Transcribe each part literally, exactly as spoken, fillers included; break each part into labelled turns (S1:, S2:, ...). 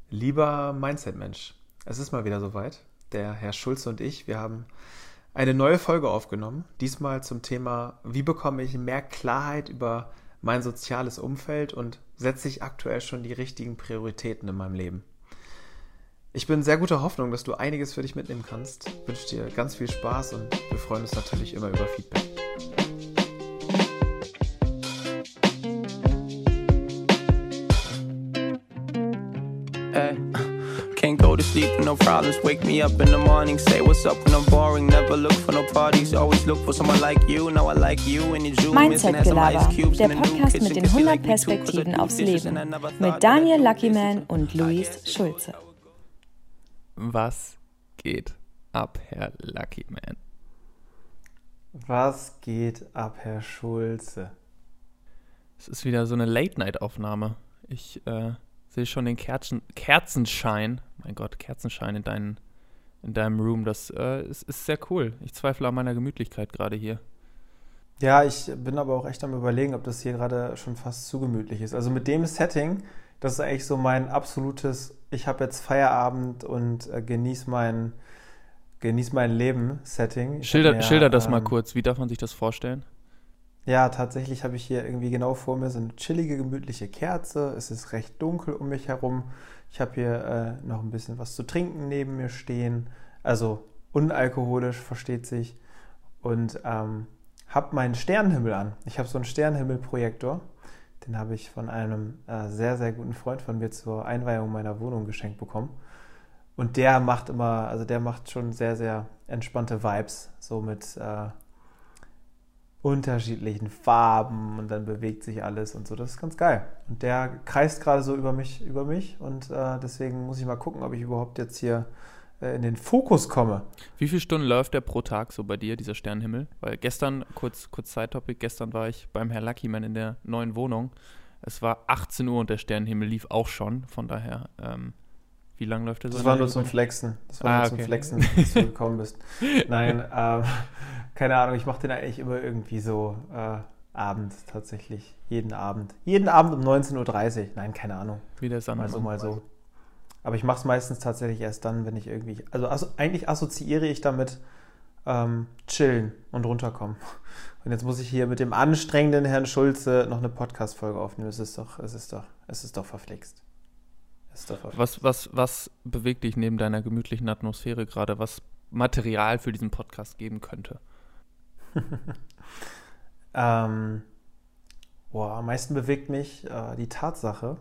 S1: Lieber Mindset-Mensch, es ist mal wieder soweit. Der Herr Schulze und ich, wir haben eine neue Folge aufgenommen. Diesmal zum Thema, wie bekomme ich mehr Klarheit über mein soziales Umfeld und setze ich aktuell schon die richtigen Prioritäten in meinem Leben. Ich bin sehr guter Hoffnung, dass du einiges für dich mitnehmen kannst. Ich wünsche dir ganz viel Spaß und wir freuen uns natürlich immer über Feedback.
S2: Can't go to sleep with no problems. Wake me up in the morning. Say what's up when I'm boring. Never look for no parties. Always look for someone like you. Now I like you and you zoom.
S3: Mindset-Gelaber, der Podcast mit den hundert Perspektiven aufs Leben. Mit Daniel Luckyman und Luis Schulze.
S4: Was geht ab, Herr Luckyman?
S1: Was geht ab, Herr Schulze?
S4: Es ist wieder so eine Late-Night-Aufnahme. Ich äh, sehe schon den Kerzen, Kerzenschein, mein Gott, Kerzenschein in, dein, in deinem Room. Das äh, ist, ist sehr cool. Ich zweifle an meiner Gemütlichkeit gerade hier.
S1: Ja, ich bin aber auch echt am Überlegen, ob das hier gerade schon fast zu gemütlich ist. Also mit dem Setting, das ist eigentlich so mein absolutes, ich habe jetzt Feierabend und äh, genieß mein, genieß mein Leben-Setting.
S4: Schilder,
S1: mir,
S4: schilder das
S1: ähm,
S4: mal kurz. Wie darf man sich das vorstellen?
S1: Ja, tatsächlich habe ich hier irgendwie genau vor mir so eine chillige, gemütliche Kerze. Es ist recht dunkel um mich herum. Ich habe hier äh, noch ein bisschen was zu trinken neben mir stehen. Also unalkoholisch, versteht sich. Und ähm, habe meinen Sternenhimmel an. Ich habe so einen Sternenhimmelprojektor. Den habe ich von einem äh, sehr, sehr guten Freund von mir zur Einweihung meiner Wohnung geschenkt bekommen. Und der macht immer, also der macht schon sehr, sehr entspannte Vibes. So mit äh, unterschiedlichen Farben und dann bewegt sich alles und so. Das ist ganz geil. Und der kreist gerade so über mich, über mich und äh, deswegen muss ich mal gucken, ob ich überhaupt jetzt hier äh, in den Fokus komme.
S4: Wie viele Stunden läuft der pro Tag so bei dir, dieser Sternenhimmel? Weil gestern, kurz, kurz Side-Topic, gestern war ich beim Herr Luckyman in der neuen Wohnung. Es war achtzehn Uhr und der Sternenhimmel lief auch schon. Von daher, ähm, wie lange läuft der so?
S1: Das war nur zum Flexen. Das war
S4: ah,
S1: nur
S4: okay.
S1: zum Flexen, dass du gekommen bist. Nein, ähm, keine Ahnung, ich mache den eigentlich immer irgendwie so äh, Abend tatsächlich. Jeden Abend. Jeden Abend um neunzehn Uhr dreißig. Nein, keine Ahnung.
S4: Wie der Sand.
S1: Mal so, mal so. Aber ich mache es meistens tatsächlich erst dann, wenn ich irgendwie... Also, also eigentlich assoziiere ich damit ähm, chillen und runterkommen. Und jetzt muss ich hier mit dem anstrengenden Herrn Schulze noch eine Podcast-Folge aufnehmen. Es ist doch, es ist doch, es ist doch verflixt. Es ist doch verflixt.
S4: Was, was, was bewegt dich neben deiner gemütlichen Atmosphäre gerade, was Material für diesen Podcast geben könnte?
S1: ähm, boah, am meisten bewegt mich äh, die Tatsache,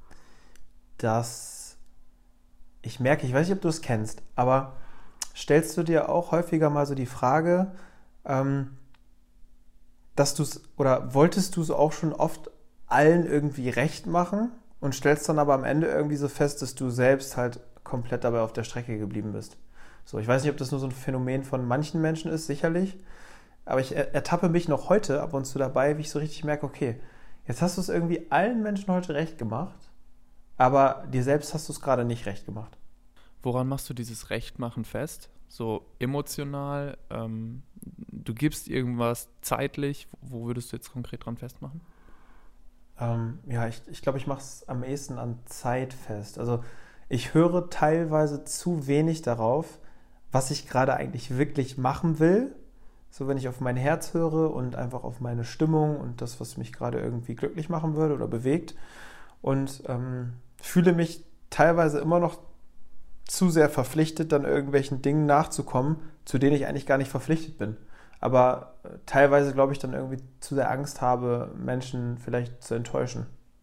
S1: dass ich merke, ich weiß nicht, ob du es kennst, aber stellst du dir auch häufiger mal so die Frage, ähm, dass du es, oder wolltest du es auch schon oft allen irgendwie recht machen und stellst dann aber am Ende irgendwie so fest, dass du selbst halt komplett dabei auf der Strecke geblieben bist. So, ich weiß nicht, ob das nur so ein Phänomen von manchen Menschen ist, sicherlich, aber ich ertappe mich noch heute ab und zu dabei, wie ich so richtig merke, okay, jetzt hast du es irgendwie allen Menschen heute recht gemacht, aber dir selbst hast du es gerade nicht recht gemacht.
S4: Woran machst du dieses Rechtmachen fest? So emotional? Ähm, du gibst irgendwas zeitlich? Wo würdest du jetzt konkret dran festmachen?
S1: Ähm, ja, ich, ich glaube, ich mache es am ehesten an Zeit fest. Also ich höre teilweise zu wenig darauf, was ich gerade eigentlich wirklich machen will. So, wenn ich auf mein Herz höre und einfach auf meine Stimmung und das, was mich gerade irgendwie glücklich machen würde oder bewegt. Und ähm, fühle mich teilweise immer noch zu sehr verpflichtet, dann irgendwelchen Dingen nachzukommen, zu denen ich eigentlich gar nicht verpflichtet bin. Aber äh, teilweise, glaube ich, dann irgendwie zu sehr Angst habe, Menschen vielleicht zu enttäuschen.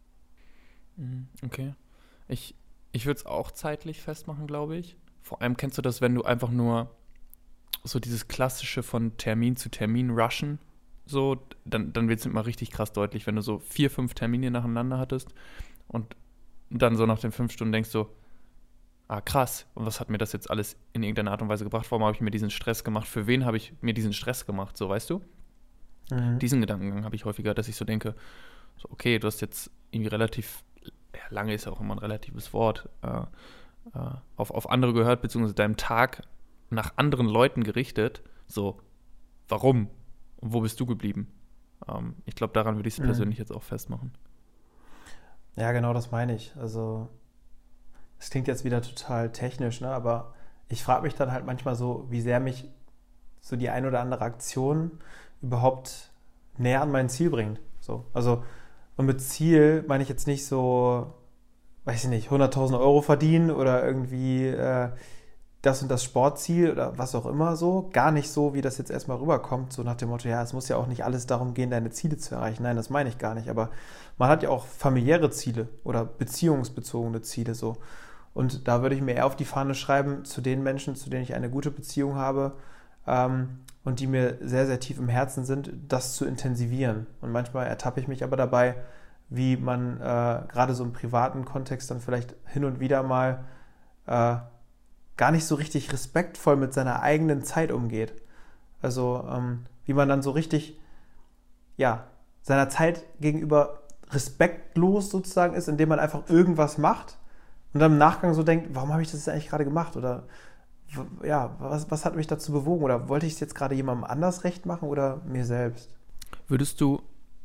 S4: Okay. Ich, ich würde es auch zeitlich festmachen, glaube ich. Vor allem kennst du das, wenn du einfach nur so dieses klassische von Termin zu Termin rushen, so, dann, dann wird es immer richtig krass deutlich, wenn du so vier, fünf Termine nacheinander hattest und dann so nach den fünf Stunden denkst du, ah krass, und was hat mir das jetzt alles in irgendeiner Art und Weise gebracht? Warum habe ich mir diesen Stress gemacht? Für wen habe ich mir diesen Stress gemacht? So, weißt du?
S1: Mhm.
S4: Diesen Gedankengang habe ich häufiger, dass ich so denke, so, okay, du hast jetzt irgendwie relativ, ja, lange ist ja auch immer ein relatives Wort, äh, äh, auf, auf andere gehört, beziehungsweise deinem Tag nach anderen Leuten gerichtet, so, warum? Und wo bist du geblieben? Ähm, ich glaube, daran würde ich es
S1: Mhm.
S4: persönlich jetzt auch festmachen.
S1: Ja, genau das meine ich. Also das klingt jetzt wieder total technisch, ne? Aber ich frage mich dann halt manchmal so, wie sehr mich so die ein oder andere Aktion überhaupt näher an mein Ziel bringt. So, also, und mit Ziel meine ich jetzt nicht so, weiß ich nicht, hunderttausend Euro verdienen oder irgendwie äh, das und das Sportziel oder was auch immer so. Gar nicht so, wie das jetzt erstmal rüberkommt, so nach dem Motto, ja, es muss ja auch nicht alles darum gehen, deine Ziele zu erreichen. Nein, das meine ich gar nicht. Aber man hat ja auch familiäre Ziele oder beziehungsbezogene Ziele so. Und da würde ich mir eher auf die Fahne schreiben, zu den Menschen, zu denen ich eine gute Beziehung habe ähm, und die mir sehr, sehr tief im Herzen sind, das zu intensivieren. Und manchmal ertappe ich mich aber dabei, wie man äh, gerade so im privaten Kontext dann vielleicht hin und wieder mal äh, gar nicht so richtig respektvoll mit seiner eigenen Zeit umgeht. Also ähm, wie man dann so richtig, ja, seiner Zeit gegenüber respektlos sozusagen ist, indem man einfach irgendwas macht und dann im Nachgang so denkt, warum habe ich das jetzt eigentlich gerade gemacht? Oder ja, was, was hat mich dazu bewogen? Oder wollte ich es jetzt gerade jemandem anders recht machen oder mir selbst?
S4: Würdest du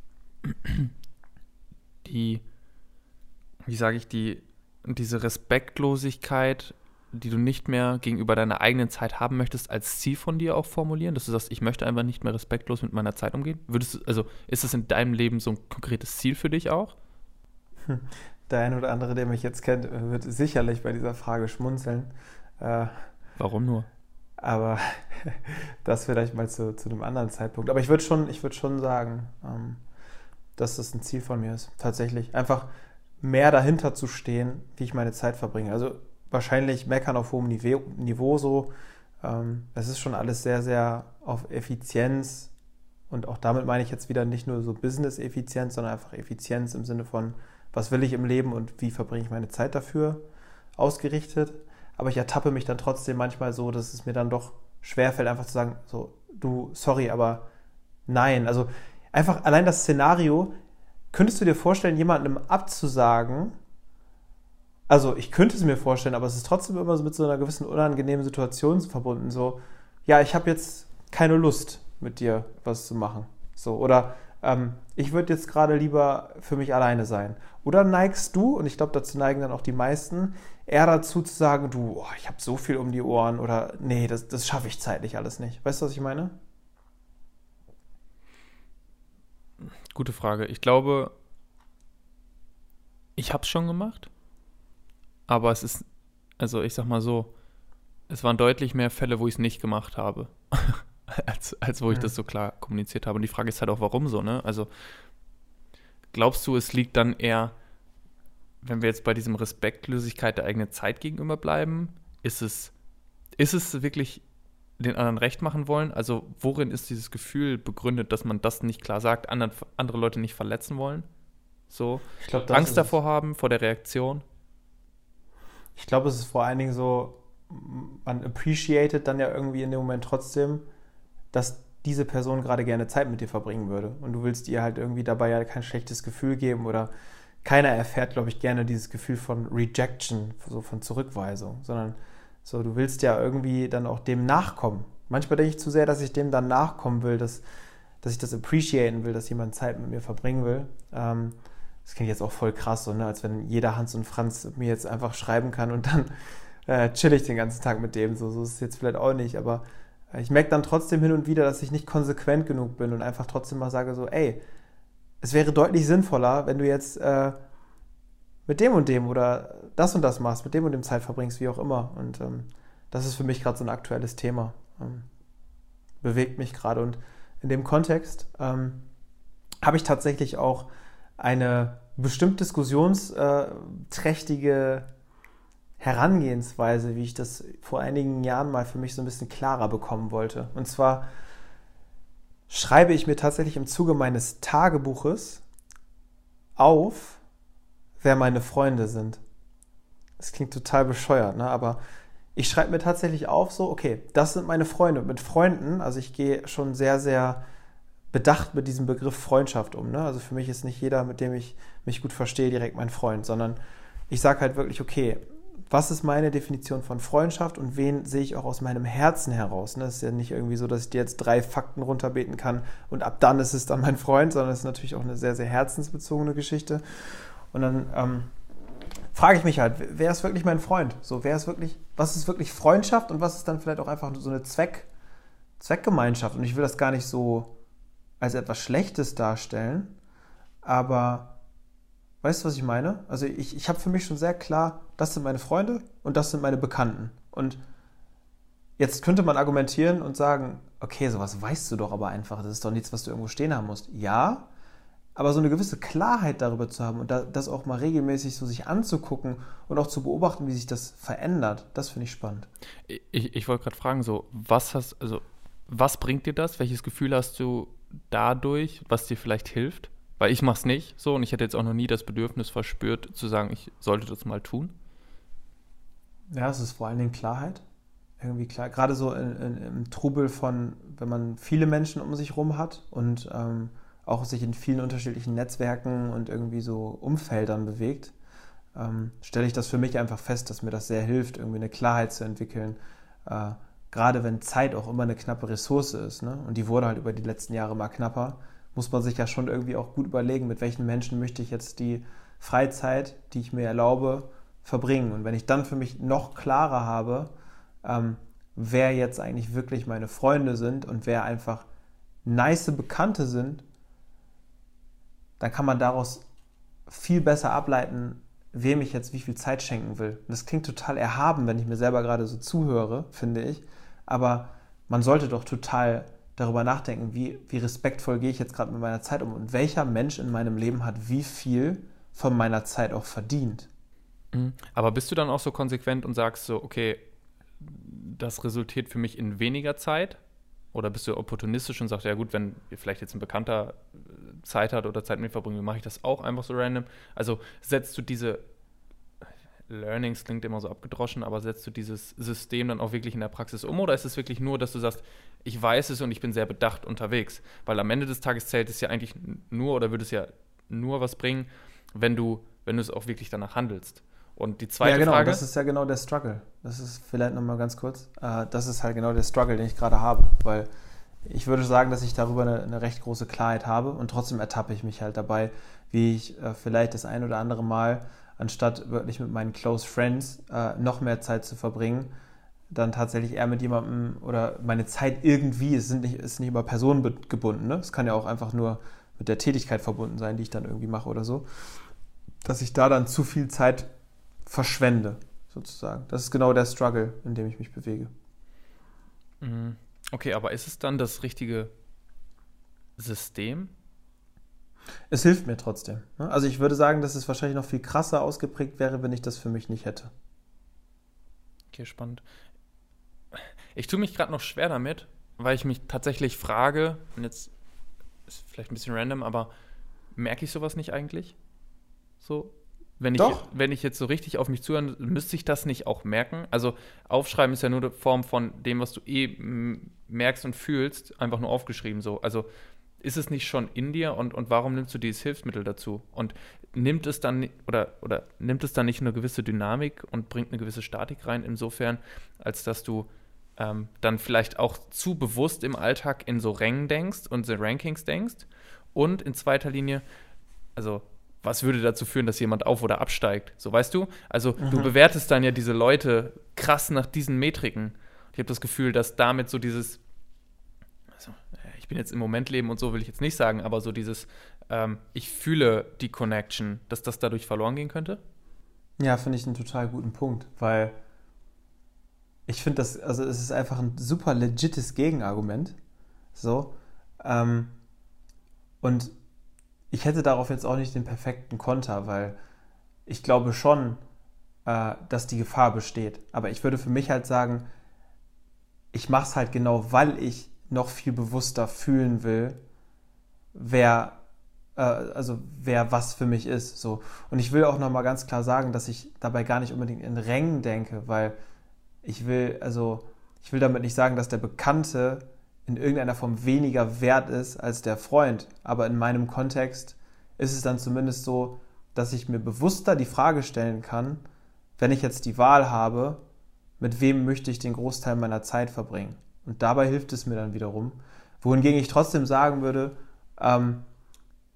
S4: die, wie sage ich, die, diese Respektlosigkeit, die du nicht mehr gegenüber deiner eigenen Zeit haben möchtest, als Ziel von dir auch formulieren, dass du sagst, ich möchte einfach nicht mehr respektlos mit meiner Zeit umgehen? Würdest du, also ist das in deinem Leben so ein konkretes Ziel für dich auch?
S1: Hm. Der ein oder andere, der mich jetzt kennt, wird sicherlich bei dieser Frage schmunzeln. Äh,
S4: Warum nur?
S1: Aber das vielleicht mal zu, zu einem anderen Zeitpunkt. Aber ich würde schon, ich würd schon sagen, ähm, dass das ein Ziel von mir ist. Tatsächlich. Einfach mehr dahinter zu stehen, wie ich meine Zeit verbringe. Also wahrscheinlich meckern auf hohem Niveau, Niveau so. Ähm, es ist schon alles sehr, sehr auf Effizienz. Und auch damit meine ich jetzt wieder nicht nur so Business-Effizienz, sondern einfach Effizienz im Sinne von, was will ich im Leben und wie verbringe ich meine Zeit dafür, ausgerichtet. Aber ich ertappe mich dann trotzdem manchmal so, dass es mir dann doch schwerfällt, einfach zu sagen, so, du, sorry, aber nein. Also einfach allein das Szenario, könntest du dir vorstellen, jemandem abzusagen, also ich könnte es mir vorstellen, aber es ist trotzdem immer so mit so einer gewissen unangenehmen Situation verbunden, so, ja, ich habe jetzt keine Lust, mit dir was zu machen. So, oder ähm, ich würde jetzt gerade lieber für mich alleine sein. Oder neigst du, und ich glaube, dazu neigen dann auch die meisten, eher dazu zu sagen, du, oh, ich habe so viel um die Ohren oder nee, das, das schaffe ich zeitlich alles nicht. Weißt du, was ich meine?
S4: Gute Frage. Ich glaube, ich habe es schon gemacht, aber es ist, also ich sag mal so, es waren deutlich mehr Fälle, wo ich es nicht gemacht habe, als, als wo ich mhm. das so klar kommuniziert habe. Und die Frage ist halt auch, warum so, ne? Also glaubst du, es liegt dann eher, wenn wir jetzt bei diesem Respektlosigkeit der eigenen Zeit gegenüber bleiben, ist es, ist es wirklich den anderen recht machen wollen? Also worin ist dieses Gefühl begründet, dass man das nicht klar sagt, anderen, andere Leute nicht verletzen wollen? So,
S1: ich glaub,
S4: Angst davor haben, vor der Reaktion?
S1: Ich glaube, es ist vor allen Dingen so, man appreciated dann ja irgendwie in dem Moment trotzdem, dass diese Person gerade gerne Zeit mit dir verbringen würde. Und du willst ihr halt irgendwie dabei ja kein schlechtes Gefühl geben oder keiner erfährt, glaube ich, gerne dieses Gefühl von Rejection, so von Zurückweisung, sondern so, du willst ja irgendwie dann auch dem nachkommen. Manchmal denke ich zu sehr, dass ich dem dann nachkommen will, dass, dass ich das appreciaten will, dass jemand Zeit mit mir verbringen will. Ähm, das klingt jetzt auch voll krass, so, ne? Als wenn jeder Hans und Franz mir jetzt einfach schreiben kann und dann äh, chill ich den ganzen Tag mit dem. So, so ist es jetzt vielleicht auch nicht, aber ich merke dann trotzdem hin und wieder, dass ich nicht konsequent genug bin und einfach trotzdem mal sage so, ey, es wäre deutlich sinnvoller, wenn du jetzt äh, mit dem und dem oder das und das machst, mit dem und dem Zeit verbringst, wie auch immer. Und ähm, das ist für mich gerade so ein aktuelles Thema. Ähm, bewegt mich gerade. Und in dem Kontext ähm, habe ich tatsächlich auch eine bestimmt diskussionsträchtige Herangehensweise, wie ich das vor einigen Jahren mal für mich so ein bisschen klarer bekommen wollte. Und zwar schreibe ich mir tatsächlich im Zuge meines Tagebuches auf, wer meine Freunde sind. Das klingt total bescheuert, ne? Aber ich schreibe mir tatsächlich auf so, okay, das sind meine Freunde. Und mit Freunden, also ich gehe schon sehr, sehr bedacht mit diesem Begriff Freundschaft um, ne? Also für mich ist nicht jeder, mit dem ich mich gut verstehe, direkt mein Freund, sondern ich sage halt wirklich, okay, was ist meine Definition von Freundschaft und wen sehe ich auch aus meinem Herzen heraus? Ne? Es ist ja nicht irgendwie so, dass ich dir jetzt drei Fakten runterbeten kann und ab dann ist es dann mein Freund, sondern es ist natürlich auch eine sehr, sehr herzensbezogene Geschichte. Und dann ähm, frage ich mich halt, wer ist wirklich mein Freund? So, wer ist wirklich, was ist wirklich Freundschaft und was ist dann vielleicht auch einfach so eine Zweck, Zweckgemeinschaft? Und ich will das gar nicht so als etwas Schlechtes darstellen, aber weißt du, was ich meine? Also ich, ich habe für mich schon sehr klar, das sind meine Freunde und das sind meine Bekannten. Und jetzt könnte man argumentieren und sagen, okay, sowas weißt du doch aber einfach, das ist doch nichts, was du irgendwo stehen haben musst. Ja, aber so eine gewisse Klarheit darüber zu haben und das auch mal regelmäßig so sich anzugucken und auch zu beobachten, wie sich das verändert, das finde ich spannend.
S4: Ich, ich wollte gerade fragen, so, was hast, also, was bringt dir das? Welches Gefühl hast du dadurch, was dir vielleicht hilft? Weil ich mach's nicht so und ich hätte jetzt auch noch nie das Bedürfnis verspürt, zu sagen, ich sollte das mal tun.
S1: Ja, es ist vor allen Dingen Klarheit. Irgendwie klar, gerade so in, in, im Trubel von, wenn man viele Menschen um sich rum hat und ähm, auch sich in vielen unterschiedlichen Netzwerken und irgendwie so Umfeldern bewegt, ähm, stelle ich das für mich einfach fest, dass mir das sehr hilft, irgendwie eine Klarheit zu entwickeln. Äh, gerade wenn Zeit auch immer eine knappe Ressource ist, ne? Und die wurde halt über die letzten Jahre mal knapper, muss man sich ja schon irgendwie auch gut überlegen, mit welchen Menschen möchte ich jetzt die Freizeit, die ich mir erlaube, verbringen. Und wenn ich dann für mich noch klarer habe, ähm, wer jetzt eigentlich wirklich meine Freunde sind und wer einfach nice Bekannte sind, dann kann man daraus viel besser ableiten, wem ich jetzt wie viel Zeit schenken will. Und das klingt total erhaben, wenn ich mir selber gerade so zuhöre, finde ich. Aber man sollte doch total darüber nachdenken, wie, wie respektvoll gehe ich jetzt gerade mit meiner Zeit um und welcher Mensch in meinem Leben hat wie viel von meiner Zeit auch verdient.
S4: Aber bist du dann auch so konsequent und sagst so, okay, das resultiert für mich in weniger Zeit? Oder bist du opportunistisch und sagst, ja gut, wenn vielleicht jetzt ein Bekannter Zeit hat oder Zeit mit mir verbringt, mache ich das auch einfach so random? Also setzt du diese Learnings, klingt immer so abgedroschen, aber setzt du dieses System dann auch wirklich in der Praxis um? Oder ist es wirklich nur, dass du sagst, ich weiß es und ich bin sehr bedacht unterwegs? Weil am Ende des Tages zählt es ja eigentlich nur oder würde es ja nur was bringen, wenn du, wenn du es auch wirklich danach handelst. Und die zweite
S1: ja, genau,
S4: Frage...
S1: das ist ja genau der Struggle. Das ist vielleicht nochmal ganz kurz. Äh, das ist halt genau der Struggle, den ich gerade habe. Weil ich würde sagen, dass ich darüber eine, eine recht große Klarheit habe und trotzdem ertappe ich mich halt dabei, wie ich äh, vielleicht das ein oder andere Mal, anstatt wirklich mit meinen Close Friends äh, noch mehr Zeit zu verbringen, dann tatsächlich eher mit jemandem oder meine Zeit irgendwie, es sind nicht, ist nicht immer personengebunden, ne? Es kann ja auch einfach nur mit der Tätigkeit verbunden sein, die ich dann irgendwie mache oder so, dass ich da dann zu viel Zeit verschwende, sozusagen. Das ist genau der Struggle, in dem ich mich bewege.
S4: Okay, aber ist es dann das richtige System?
S1: Es hilft mir trotzdem. Also ich würde sagen, dass es wahrscheinlich noch viel krasser ausgeprägt wäre, wenn ich das für mich nicht hätte.
S4: Okay, spannend. Ich tue mich gerade noch schwer damit, weil ich mich tatsächlich frage, und jetzt ist vielleicht ein bisschen random, aber merke ich sowas nicht eigentlich? So, wenn ich,
S1: Doch.
S4: wenn ich jetzt so richtig auf mich zuhöre, müsste ich das nicht auch merken? Also aufschreiben ist ja nur eine Form von dem, was du eh m- merkst und fühlst, einfach nur aufgeschrieben so. Also ist es nicht schon in dir und, und warum nimmst du dieses Hilfsmittel dazu? Und nimmt es dann oder, oder nimmt es dann nicht eine gewisse Dynamik und bringt eine gewisse Statik rein, insofern, als dass du ähm, dann vielleicht auch zu bewusst im Alltag in so Rängen denkst und so Rankings denkst und in zweiter Linie, also was würde dazu führen, dass jemand auf- oder absteigt? So, weißt du? Also mhm. du bewertest dann ja diese Leute krass nach diesen Metriken. Ich habe das Gefühl, dass damit so dieses, also ich bin jetzt im Moment leben und so will ich jetzt nicht sagen, aber so dieses, ähm, ich fühle die Connection, dass das dadurch verloren gehen könnte?
S1: Ja, finde ich einen total guten Punkt, weil ich finde das, also es ist einfach ein super legites Gegenargument. So. Ähm, und ich hätte darauf jetzt auch nicht den perfekten Konter, weil ich glaube schon, äh, dass die Gefahr besteht. Aber ich würde für mich halt sagen, ich mache es halt genau, weil ich noch viel bewusster fühlen will, wer, äh, also wer was für mich ist. So. Und ich will auch nochmal ganz klar sagen, dass ich dabei gar nicht unbedingt in Rängen denke, weil ich will, also ich will damit nicht sagen, dass der Bekannte in irgendeiner Form weniger wert ist als der Freund. Aber in meinem Kontext ist es dann zumindest so, dass ich mir bewusster die Frage stellen kann, wenn ich jetzt die Wahl habe, mit wem möchte ich den Großteil meiner Zeit verbringen. Und dabei hilft es mir dann wiederum. Wohingegen ich trotzdem sagen würde, ähm,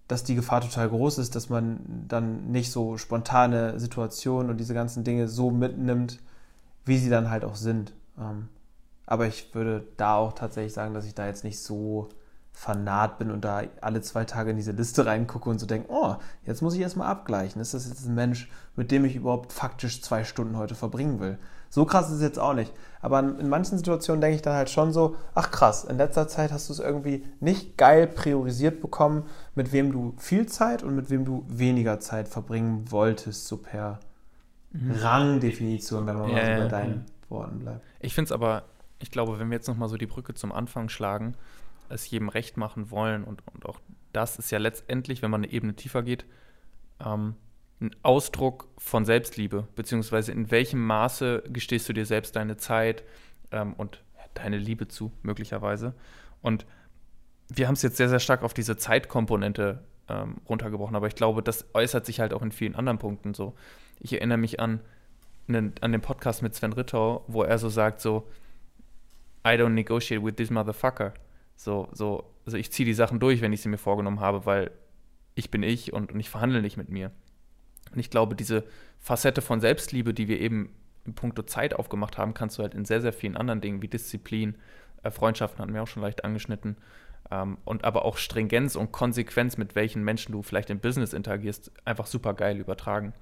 S1: dass die Gefahr total groß ist, dass man dann nicht so spontane Situationen und diese ganzen Dinge so mitnimmt, wie sie dann halt auch sind. Ähm, aber ich würde da auch tatsächlich sagen, dass ich da jetzt nicht so fanat bin und da alle zwei Tage in diese Liste reingucke und so denke, oh, jetzt muss ich erstmal abgleichen. Ist das jetzt ein Mensch, mit dem ich überhaupt faktisch zwei Stunden heute verbringen will? So krass ist es jetzt auch nicht. Aber in manchen Situationen denke ich dann halt schon so, ach krass, in letzter Zeit hast du es irgendwie nicht geil priorisiert bekommen, mit wem du viel Zeit und mit wem du weniger Zeit verbringen wolltest, so per mhm. Rangdefinition, wenn man
S4: ja,
S1: mal so bei
S4: ja,
S1: deinen
S4: ja.
S1: Worten bleibt.
S4: Ich finde es aber, ich glaube, wenn wir jetzt nochmal so die Brücke zum Anfang schlagen, es jedem recht machen wollen und, und auch das ist ja letztendlich, wenn man eine Ebene tiefer geht, ähm, ein Ausdruck von Selbstliebe, beziehungsweise in welchem Maße gestehst du dir selbst deine Zeit ähm, und deine Liebe zu, möglicherweise. Und wir haben es jetzt sehr, sehr stark auf diese Zeitkomponente ähm, runtergebrochen, aber ich glaube, das äußert sich halt auch in vielen anderen Punkten so. Ich erinnere mich an, einen, an den Podcast mit Sven Rittau, wo er so sagt, so, I don't negotiate with this motherfucker. So, so, also ich ziehe die Sachen durch, wenn ich sie mir vorgenommen habe, weil ich bin ich und, und ich verhandle nicht mit mir. Und ich glaube, diese Facette von Selbstliebe, die wir eben in puncto Zeit aufgemacht haben, kannst du halt in sehr, sehr vielen anderen Dingen wie Disziplin, äh, Freundschaften hatten wir auch schon leicht angeschnitten, ähm, und aber auch Stringenz und Konsequenz, mit welchen Menschen du vielleicht im Business interagierst, einfach super geil übertragen.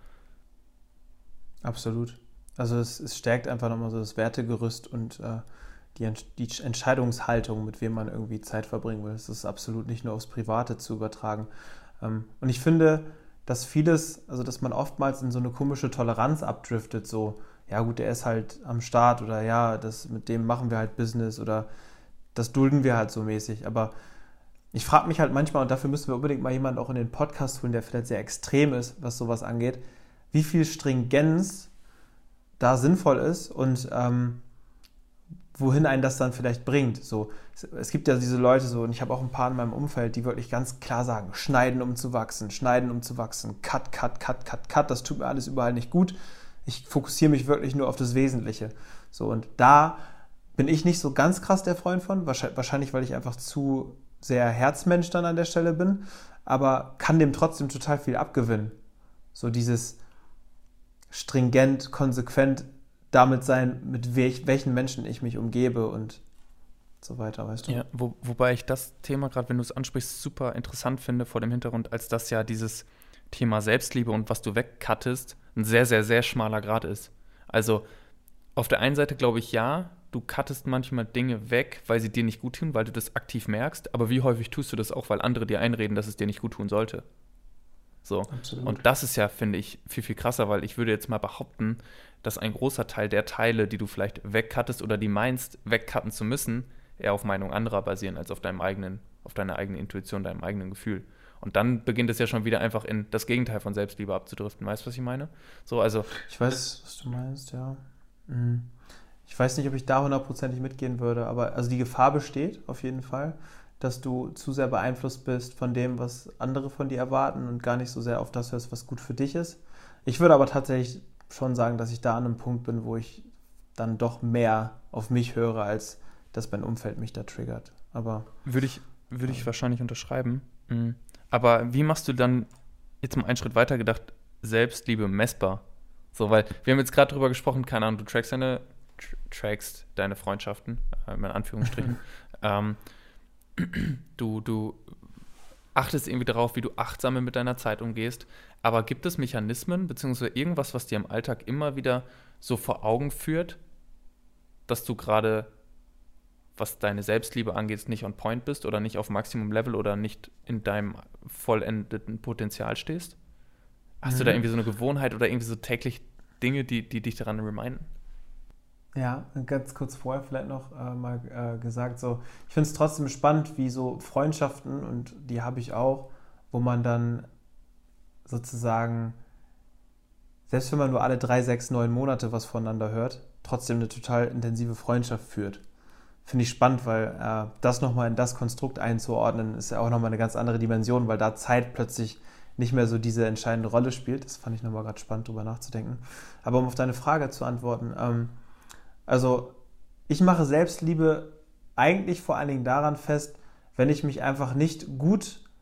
S1: Absolut. Also es, es stärkt einfach nochmal so das Wertegerüst und äh, die, die Entscheidungshaltung, mit wem man irgendwie Zeit verbringen will. Das ist absolut nicht nur aufs Private zu übertragen. Ähm, und ich finde, dass vieles, also dass man oftmals in so eine komische Toleranz abdriftet, so, ja gut, der ist halt am Start oder ja, das, mit dem machen wir halt Business oder das dulden wir halt so mäßig. Aber ich frage mich halt manchmal, und dafür müssen wir unbedingt mal jemanden auch in den Podcast holen, der vielleicht sehr extrem ist, was sowas angeht, wie viel Stringenz da sinnvoll ist und ähm, wohin einen das dann vielleicht bringt. So, es gibt ja diese Leute so, und ich habe auch ein paar in meinem Umfeld, die wirklich ganz klar sagen, schneiden, um zu wachsen, schneiden, um zu wachsen, cut, cut, cut, cut, cut, das tut mir alles überall nicht gut. Ich fokussiere mich wirklich nur auf das Wesentliche. So, und da bin ich nicht so ganz krass der Freund von, wahrscheinlich, weil ich einfach zu sehr Herzmensch dann an der Stelle bin, aber kann dem trotzdem total viel abgewinnen. So dieses stringent, konsequent damit sein, mit welch, welchen Menschen ich mich umgebe und so weiter, weißt du?
S4: Ja, wo, wobei ich das Thema, gerade wenn du es ansprichst, super interessant finde vor dem Hintergrund, als das ja dieses Thema Selbstliebe und was du wegcuttest, ein sehr, sehr, sehr schmaler Grad ist. Also auf der einen Seite glaube ich, ja, du cuttest manchmal Dinge weg, weil sie dir nicht gut tun, weil du das aktiv merkst, aber wie häufig tust du das auch, weil andere dir einreden, dass es dir nicht gut tun sollte? So. Absolut. Und das ist ja, finde ich, viel, viel krasser, weil ich würde jetzt mal behaupten, dass ein großer Teil der Teile, die du vielleicht wegcuttest oder die meinst, wegcutten zu müssen, eher auf Meinung anderer basieren, als auf deinem eigenen, auf deiner eigenen Intuition, deinem eigenen Gefühl. Und dann beginnt es ja schon wieder einfach in das Gegenteil von Selbstliebe abzudriften. Weißt du, was ich meine? So, also
S1: ich weiß, was du meinst, ja. Ich weiß nicht, ob ich da hundertprozentig mitgehen würde, aber also die Gefahr besteht auf jeden Fall, dass du zu sehr beeinflusst bist von dem, was andere von dir erwarten und gar nicht so sehr auf das hörst, was gut für dich ist. Ich würde aber tatsächlich schon sagen, dass ich da an einem Punkt bin, wo ich dann doch mehr auf mich höre, als dass mein Umfeld mich da triggert. Aber
S4: würde ich, würde ich wahrscheinlich unterschreiben. Mhm. Aber wie machst du dann, jetzt mal einen Schritt weiter gedacht, Selbstliebe messbar? So, weil wir haben jetzt gerade drüber gesprochen, keine Ahnung, du trackst deine, tr- trackst deine Freundschaften, äh, in Anführungsstrichen. ähm, du, du achtest irgendwie darauf, wie du achtsam mit deiner Zeit umgehst. Aber gibt es Mechanismen, beziehungsweise irgendwas, was dir im Alltag immer wieder so vor Augen führt, dass du gerade, was deine Selbstliebe angeht, nicht on point bist oder nicht auf Maximum-Level oder nicht in deinem vollendeten Potenzial stehst? Hast mhm. du da irgendwie so eine Gewohnheit oder irgendwie so täglich Dinge, die, die dich daran reminden?
S1: Ja, ganz kurz vorher vielleicht noch äh, mal äh, gesagt, so, ich finde es trotzdem spannend, wie so Freundschaften, und die habe ich auch, wo man dann sozusagen, selbst wenn man nur alle drei, sechs, neun Monate was voneinander hört, trotzdem eine total intensive Freundschaft führt. Finde ich spannend, weil äh, das nochmal in das Konstrukt einzuordnen, ist ja auch nochmal eine ganz andere Dimension, weil da Zeit plötzlich nicht mehr so diese entscheidende Rolle spielt. Das fand ich nochmal gerade spannend, drüber nachzudenken. Aber um auf deine Frage zu antworten, ähm, also ich mache Selbstliebe eigentlich vor allen Dingen daran fest, wenn ich mich einfach nicht gut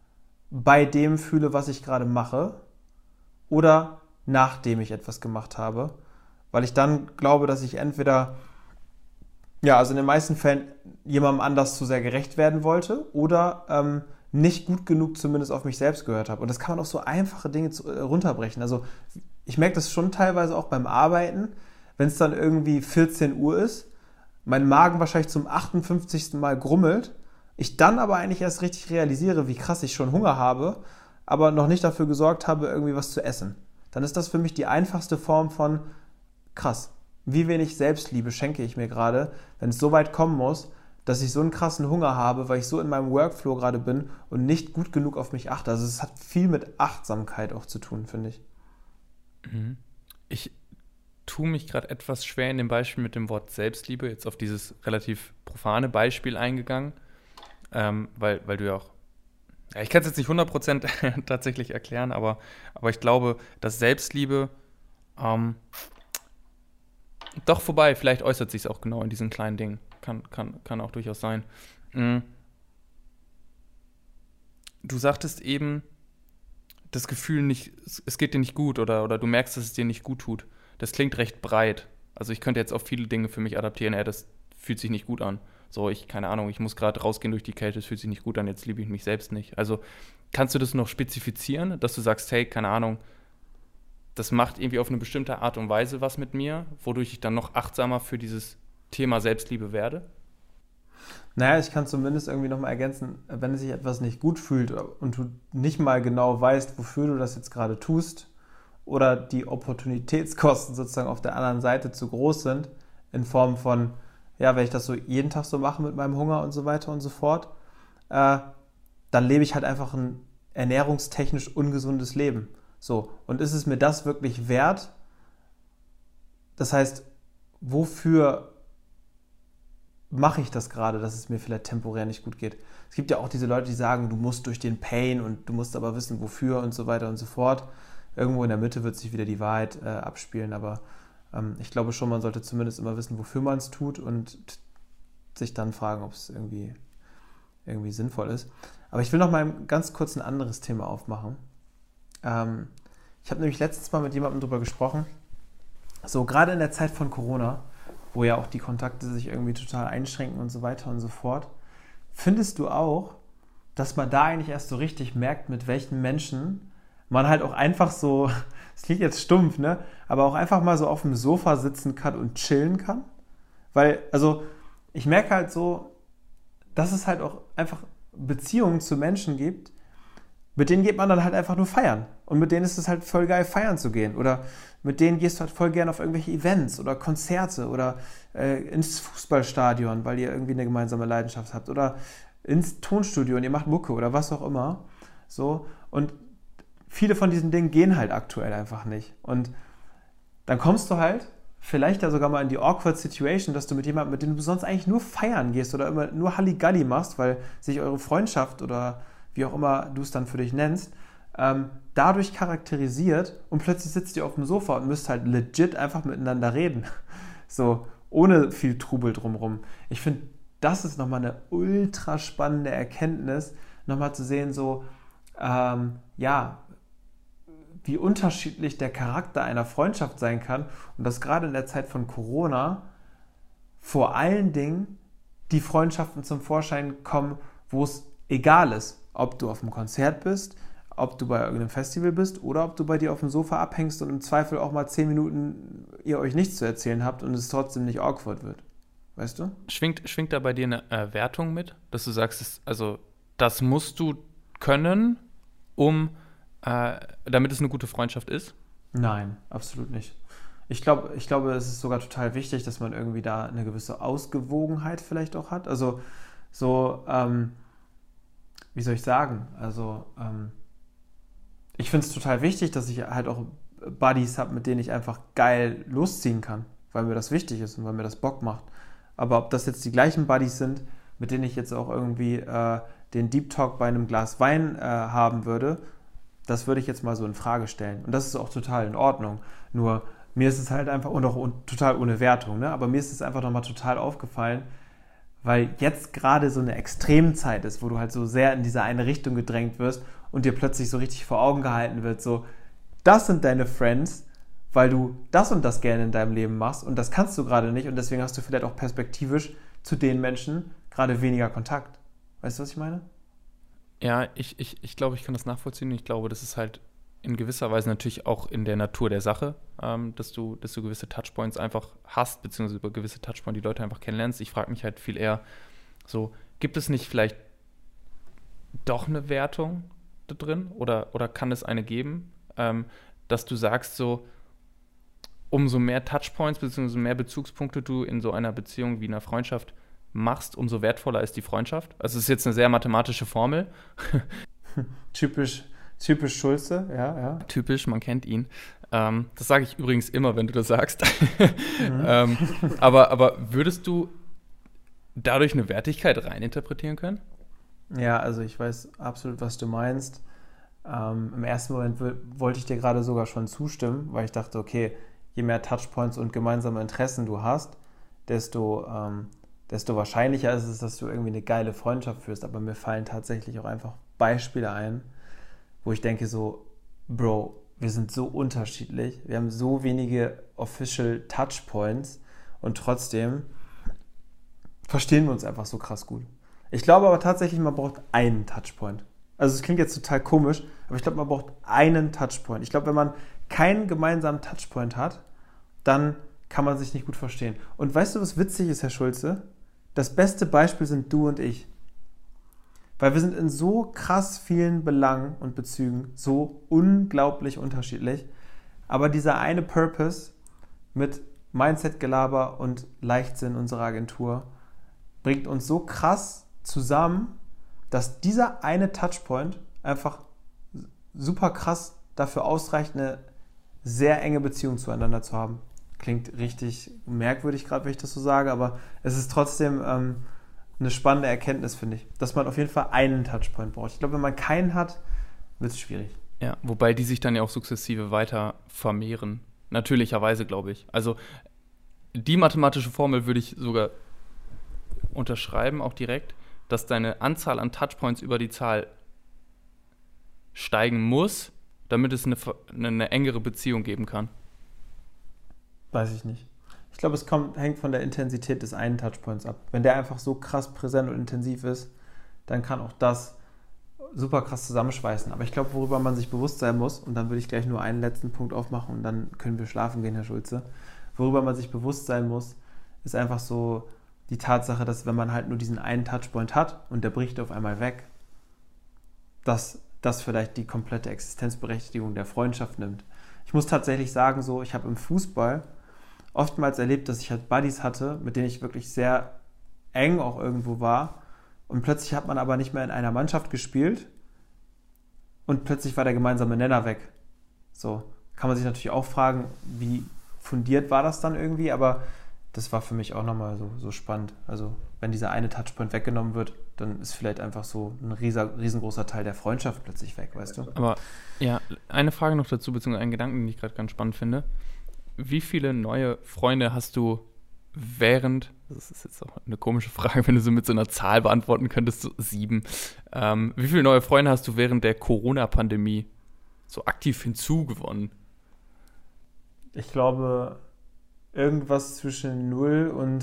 S1: bei dem fühle, was ich gerade mache, oder nachdem ich etwas gemacht habe, weil ich dann glaube, dass ich entweder, ja, also in den meisten Fällen jemandem anders zu sehr gerecht werden wollte oder ähm, nicht gut genug zumindest auf mich selbst gehört habe. Und das kann man auf so einfache Dinge zu, äh, runterbrechen. Also ich merke das schon teilweise auch beim Arbeiten, wenn es dann irgendwie vierzehn Uhr ist, mein Magen wahrscheinlich zum achtundfünfzigsten Mal grummelt, ich dann aber eigentlich erst richtig realisiere, wie krass ich schon Hunger habe, aber noch nicht dafür gesorgt habe, irgendwie was zu essen. Dann ist das für mich die einfachste Form von krass. Wie wenig Selbstliebe schenke ich mir gerade, wenn es so weit kommen muss, dass ich so einen krassen Hunger habe, weil ich so in meinem Workflow gerade bin und nicht gut genug auf mich achte. Also es hat viel mit Achtsamkeit auch zu tun, finde ich.
S4: Ich tue mich gerade etwas schwer in dem Beispiel mit dem Wort Selbstliebe, jetzt auf dieses relativ profane Beispiel eingegangen, ähm, weil, weil du ja auch, ja, ich kann es jetzt nicht hundert Prozent tatsächlich erklären, aber, aber ich glaube, dass Selbstliebe ähm, doch vorbei, vielleicht äußert sich es auch genau in diesen kleinen Dingen. Kann, kann, kann auch durchaus sein. Mhm. Du sagtest eben, das Gefühl nicht, es geht dir nicht gut oder, oder du merkst, dass es dir nicht gut tut. Das klingt recht breit. Also ich könnte jetzt auf viele Dinge für mich adaptieren, ey, das fühlt sich nicht gut an. So, ich, keine Ahnung, ich muss gerade rausgehen durch die Kälte, es fühlt sich nicht gut an, jetzt liebe ich mich selbst nicht. Also kannst du das noch spezifizieren, dass du sagst, hey, keine Ahnung, das macht irgendwie auf eine bestimmte Art und Weise was mit mir, wodurch ich dann noch achtsamer für dieses Thema Selbstliebe werde?
S1: Naja, ich kann zumindest irgendwie nochmal ergänzen, wenn sich etwas nicht gut fühlt und du nicht mal genau weißt, wofür du das jetzt gerade tust oder die Opportunitätskosten sozusagen auf der anderen Seite zu groß sind, in Form von, ja, wenn ich das so jeden Tag so mache mit meinem Hunger und so weiter und so fort, äh, dann lebe ich halt einfach ein ernährungstechnisch ungesundes Leben. So, und ist es mir das wirklich wert? Das heißt, wofür mache ich das gerade, dass es mir vielleicht temporär nicht gut geht? Es gibt ja auch diese Leute, die sagen, du musst durch den Pain und du musst aber wissen, wofür und so weiter und so fort. Irgendwo in der Mitte wird sich wieder die Wahrheit äh, abspielen, aber ähm, ich glaube schon, man sollte zumindest immer wissen, wofür man es tut und t- sich dann fragen, ob es irgendwie, irgendwie sinnvoll ist. Aber ich will noch mal ganz kurz ein anderes Thema aufmachen. Ähm, ich habe nämlich letztens mal mit jemandem drüber gesprochen, so gerade in der Zeit von Corona, wo ja auch die Kontakte sich irgendwie total einschränken und so weiter und so fort. Findest du auch, dass man da eigentlich erst so richtig merkt, mit welchen Menschen man halt auch einfach so, das klingt jetzt stumpf, ne, aber auch einfach mal so auf dem Sofa sitzen kann und chillen kann? Weil, also, ich merke halt so, dass es halt auch einfach Beziehungen zu Menschen gibt, mit denen geht man dann halt einfach nur feiern. Und mit denen ist es halt voll geil, feiern zu gehen. Oder mit denen gehst du halt voll gerne auf irgendwelche Events oder Konzerte oder äh, ins Fußballstadion, weil ihr irgendwie eine gemeinsame Leidenschaft habt. Oder ins Tonstudio und ihr macht Mucke oder was auch immer. So. Und viele von diesen Dingen gehen halt aktuell einfach nicht. Und dann kommst du halt vielleicht ja sogar mal in die awkward Situation, dass du mit jemandem, mit dem du sonst eigentlich nur feiern gehst oder immer nur Halligalli machst, weil sich eure Freundschaft oder wie auch immer du es dann für dich nennst, ähm, dadurch charakterisiert und plötzlich sitzt ihr auf dem Sofa und müsst halt legit einfach miteinander reden. So, ohne viel Trubel drumrum. Ich finde, das ist nochmal eine ultra spannende Erkenntnis, nochmal zu sehen, so, ähm, ja, wie unterschiedlich der Charakter einer Freundschaft sein kann und dass gerade in der Zeit von Corona vor allen Dingen die Freundschaften zum Vorschein kommen, wo es egal ist, ob du auf einem Konzert bist, ob du bei irgendeinem Festival bist oder ob du bei dir auf dem Sofa abhängst und im Zweifel auch mal zehn Minuten ihr euch nichts zu erzählen habt und es trotzdem nicht awkward wird. Weißt du?
S4: Schwingt, schwingt da bei dir eine äh, Wertung mit, dass du sagst, das, also das musst du können, um äh, damit es eine gute Freundschaft ist?
S1: Nein, absolut nicht. Ich glaube, ich glaube, es ist sogar total wichtig, dass man irgendwie da eine gewisse Ausgewogenheit vielleicht auch hat. Also so, ähm, wie soll ich sagen? Also ähm, ich finde es total wichtig, dass ich halt auch Buddies habe, mit denen ich einfach geil losziehen kann, weil mir das wichtig ist und weil mir das Bock macht. Aber ob das jetzt die gleichen Buddies sind, mit denen ich jetzt auch irgendwie äh, den Deep Talk bei einem Glas Wein äh, haben würde, das würde ich jetzt mal so in Frage stellen. Und das ist auch total in Ordnung. Nur mir ist es halt einfach, und auch un, total ohne Wertung, ne? Aber mir ist es einfach nochmal total aufgefallen, weil jetzt gerade so eine Extremzeit ist, wo du halt so sehr in diese eine Richtung gedrängt wirst und dir plötzlich so richtig vor Augen gehalten wird, so, das sind deine Friends, weil du das und das gerne in deinem Leben machst und das kannst du gerade nicht und deswegen hast du vielleicht auch perspektivisch zu den Menschen gerade weniger Kontakt. Weißt du, was ich meine?
S4: Ja, ich, ich, ich glaube, ich kann das nachvollziehen. Ich glaube, das ist halt in gewisser Weise natürlich auch in der Natur der Sache, ähm, dass du, dass du gewisse Touchpoints einfach hast, beziehungsweise über gewisse Touchpoints die Leute einfach kennenlernst. Ich frage mich halt viel eher so, gibt es nicht vielleicht doch eine Wertung da drin oder, oder kann es eine geben, ähm, dass du sagst so, umso mehr Touchpoints bzw. mehr Bezugspunkte du in so einer Beziehung wie einer Freundschaft machst, umso wertvoller ist die Freundschaft. Also es ist jetzt eine sehr mathematische Formel.
S1: Typisch, typisch Schulze, ja, ja.
S4: Typisch, man kennt ihn. Ähm, das sage ich übrigens immer, wenn du das sagst. Mhm. ähm, aber, aber würdest du dadurch eine Wertigkeit reininterpretieren können?
S1: Ja, also ich weiß absolut, was du meinst. Ähm, im ersten Moment w- wollte ich dir gerade sogar schon zustimmen, weil ich dachte, okay, je mehr Touchpoints und gemeinsame Interessen du hast, desto, ähm, desto wahrscheinlicher ist es, dass du irgendwie eine geile Freundschaft führst. Aber mir fallen tatsächlich auch einfach Beispiele ein, wo ich denke so, Bro, wir sind so unterschiedlich, wir haben so wenige Official Touchpoints und trotzdem verstehen wir uns einfach so krass gut. Ich glaube aber tatsächlich, man braucht einen Touchpoint. Also es klingt jetzt total komisch, aber ich glaube, man braucht einen Touchpoint. Ich glaube, wenn man keinen gemeinsamen Touchpoint hat, dann kann man sich nicht gut verstehen. Und weißt du, was witzig ist, Herr Schulze? Das beste Beispiel sind du und ich. Weil wir sind in so krass vielen Belangen und Bezügen so unglaublich unterschiedlich. Aber dieser eine Purpose mit Mindset-Gelaber und Leichtsinn unserer Agentur bringt uns so krass zusammen, dass dieser eine Touchpoint einfach super krass dafür ausreicht, eine sehr enge Beziehung zueinander zu haben. Klingt richtig merkwürdig gerade, wenn ich das so sage, aber es ist trotzdem ähm, eine spannende Erkenntnis, finde ich, dass man auf jeden Fall einen Touchpoint braucht. Ich glaube, wenn man keinen hat, wird es schwierig.
S4: Ja, wobei die sich dann ja auch sukzessive weiter vermehren. Natürlicherweise, glaube ich. Also die mathematische Formel würde ich sogar unterschreiben, auch direkt, dass deine Anzahl an Touchpoints über die Zahl steigen muss, damit es eine, eine engere Beziehung geben kann.
S1: Weiß ich nicht. Ich glaube, es kommt, hängt von der Intensität des einen Touchpoints ab. Wenn der einfach so krass präsent und intensiv ist, dann kann auch das super krass zusammenschweißen. Aber ich glaube, worüber man sich bewusst sein muss, und dann würde ich gleich nur einen letzten Punkt aufmachen und dann können wir schlafen gehen, Herr Schulze. Worüber man sich bewusst sein muss, ist einfach so die Tatsache, dass wenn man halt nur diesen einen Touchpoint hat und der bricht auf einmal weg, dass das vielleicht die komplette Existenzberechtigung der Freundschaft nimmt. Ich muss tatsächlich sagen, so, ich habe im Fußball oftmals erlebt, dass ich halt Buddies hatte, mit denen ich wirklich sehr eng auch irgendwo war und plötzlich hat man aber nicht mehr in einer Mannschaft gespielt und plötzlich war der gemeinsame Nenner weg. So, kann man sich natürlich auch fragen, wie fundiert war das dann irgendwie, aber das war für mich auch nochmal so, so spannend. Also wenn dieser eine Touchpoint weggenommen wird, dann ist vielleicht einfach so ein rieser, riesengroßer Teil der Freundschaft plötzlich weg, weißt du?
S4: Aber ja, eine Frage noch dazu, beziehungsweise einen Gedanken, den ich gerade ganz spannend finde. Wie viele neue Freunde hast du während, das ist jetzt auch eine komische Frage, wenn du so mit so einer Zahl beantworten könntest, so sieben. Ähm, wie viele neue Freunde hast du während der Corona-Pandemie so aktiv hinzugewonnen?
S1: Ich glaube, irgendwas zwischen null und,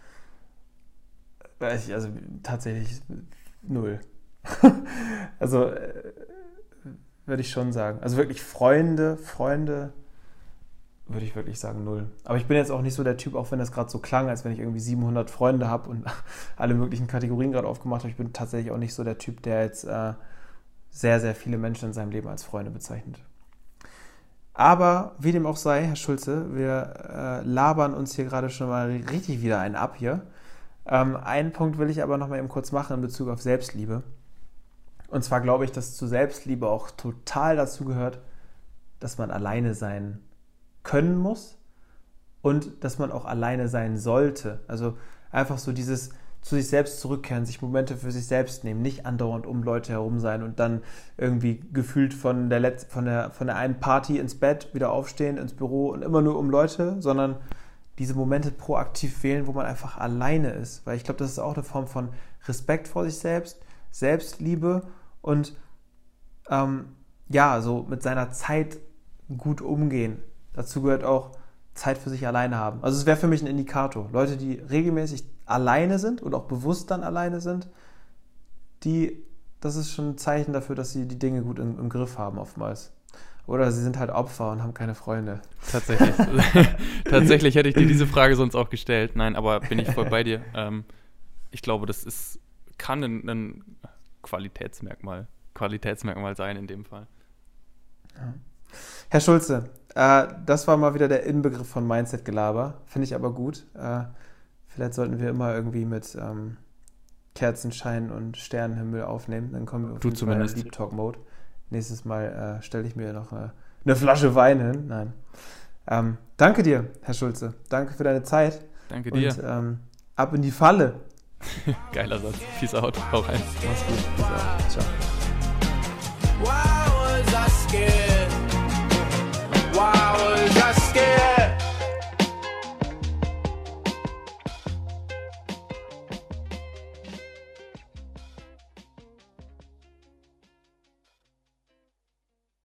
S1: weiß ich, also tatsächlich null. Also äh, würde ich schon sagen. Also wirklich Freunde, Freunde, würde ich wirklich sagen null. Aber ich bin jetzt auch nicht so der Typ, auch wenn das gerade so klang, als wenn ich irgendwie siebenhundert Freunde habe und alle möglichen Kategorien gerade aufgemacht habe. Ich bin tatsächlich auch nicht so der Typ, der jetzt äh, sehr, sehr viele Menschen in seinem Leben als Freunde bezeichnet. Aber wie dem auch sei, Herr Schulze, wir äh, labern uns hier gerade schon mal richtig wieder einen ab hier. Ähm, einen Punkt will ich aber noch mal eben kurz machen in Bezug auf Selbstliebe. Und zwar glaube ich, dass zu Selbstliebe auch total dazu gehört, dass man alleine sein können muss und dass man auch alleine sein sollte. Also einfach so dieses zu sich selbst zurückkehren, sich Momente für sich selbst nehmen, nicht andauernd um Leute herum sein und dann irgendwie gefühlt von der, Letz-, von der, von der einen Party ins Bett, wieder aufstehen, ins Büro und immer nur um Leute, sondern diese Momente proaktiv wählen, wo man einfach alleine ist. Weil ich glaube, das ist auch eine Form von Respekt vor sich selbst, Selbstliebe und ähm, ja, so mit seiner Zeit gut umgehen. Dazu gehört auch Zeit für sich alleine haben. Also es wäre für mich ein Indikator. Leute, die regelmäßig alleine sind und auch bewusst dann alleine sind, die, das ist schon ein Zeichen dafür, dass sie die Dinge gut im, im Griff haben oftmals. Oder sie sind halt Opfer und haben keine Freunde.
S4: Tatsächlich. Tatsächlich hätte ich dir diese Frage sonst auch gestellt. Nein, aber bin ich voll bei dir. Ähm, ich glaube, das ist, kann ein, ein Qualitätsmerkmal, Qualitätsmerkmal sein in dem Fall.
S1: Ja. Herr Schulze, äh, das war mal wieder der Inbegriff von Mindset-Gelaber. Finde ich aber gut. Äh, vielleicht sollten wir immer irgendwie mit ähm, Kerzenschein und Sternenhimmel aufnehmen. Dann kommen wir auf
S4: du
S1: jeden
S4: zumindest.
S1: Fall in Deep Talk-Mode. Nächstes Mal äh, stelle ich mir noch eine, eine Flasche Wein hin. Nein. Ähm, danke dir, Herr Schulze. Danke für deine Zeit.
S4: Danke dir.
S1: Und ähm, ab in die Falle.
S4: Geiler Satz. Peace out. Hau rein.
S1: Mach's gut. Peace out. Ciao.
S2: Why was I scared? Why was I scared?